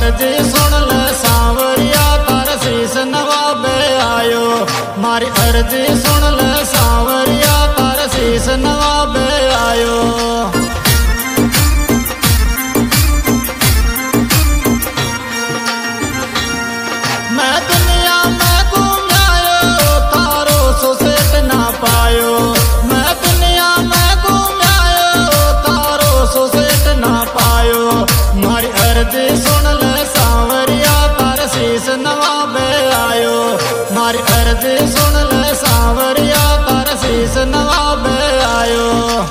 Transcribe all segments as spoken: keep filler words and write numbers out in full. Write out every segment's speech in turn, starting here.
अर्जी सुन ले सांवरिया तार शीश नवाबे आयो। मारी अर्जी सुन ले सांवरिया तार शीश नवाबे आयो। मैं दुनिया में घूम आयो तारो सुसेट ना पायो। मैं दुनिया में घूम आयो तारो सुसेट ना पायो। मारी अर्जी सुन ले सांवरिया तार शीश नवाबे आयो। मारी अर्जी सुन ले सांवरिया तार शीश नवाबे आयो।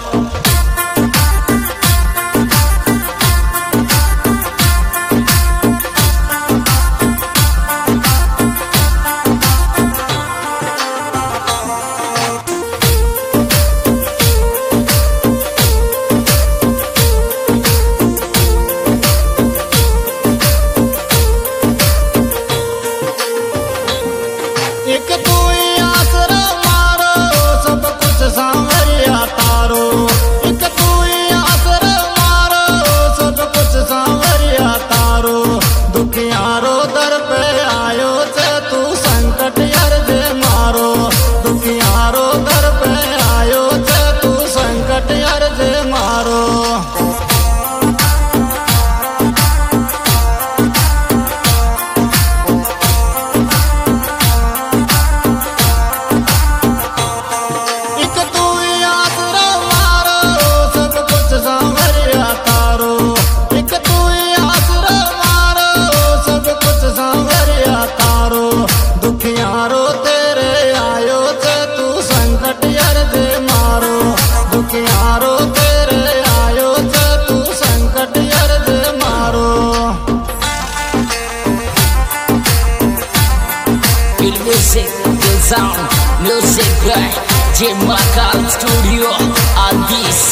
एक तू ही आसरा मारो सब कुछ सांवरिया तारो। एक तू ही आसरा मारो सब कुछ सांवरिया तारो। दुखियारो दर पे आयो से तू संकट अर्ज मारो। दुखियारो दर पे आयो से तू संकट अर्ज मारो। दुखियारो तेरे आयो से तू संकट अर्ज मारो। दुखियारो तेरे आयो से तू संकट अर्ज मारो। Feel music, feel sound, music by J Makal Studio on this.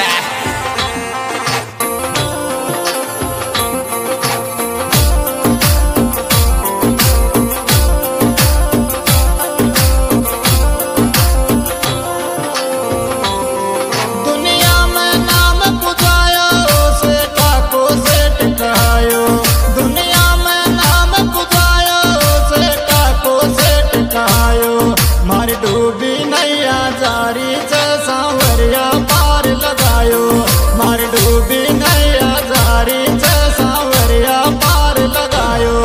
मारी डूबी नैया जारी से सांवरिया पार लगायो। मारी डूबी नैया जारी से सांवरिया पार लगायो।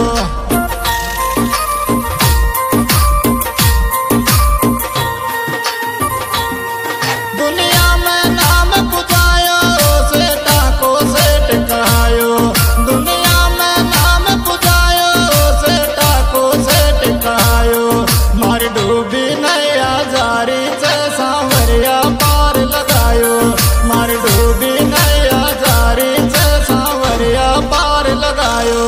दुनिया में नाम पुजायो सेठा को सेठ कहायो। दुनिया में नाम पुजायो सेठा को सेठ कहायो। मारी डूबी नैया जारी से सांवरिया पार लगायो। मारी डूबी नैया जारी से सांवरिया पार लगायो।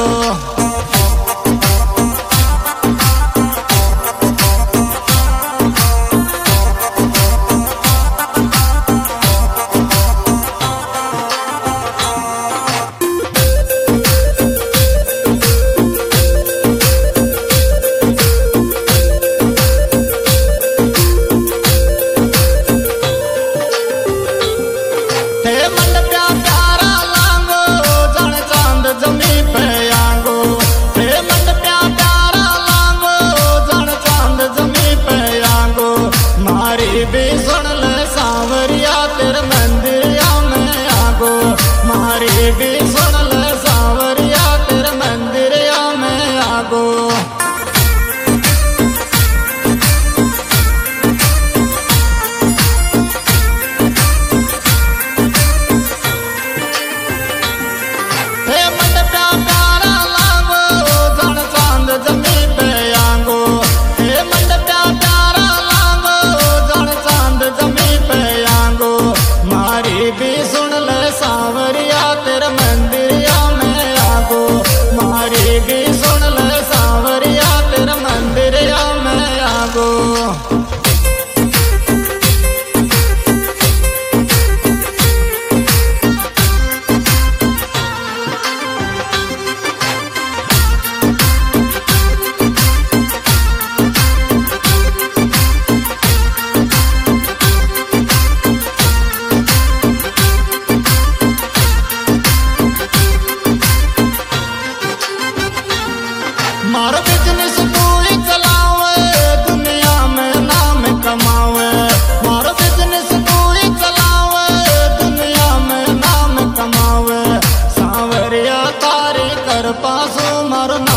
मन प्या प्यारा लांगो जन चांद जमी पे आ मारो बिजनेस तू ही चलावे दुनिया में नाम कमावे मारो बिजनेस तू ही चलावे दुनिया में नाम कमावे सांवरिया तारी कर पासो मारो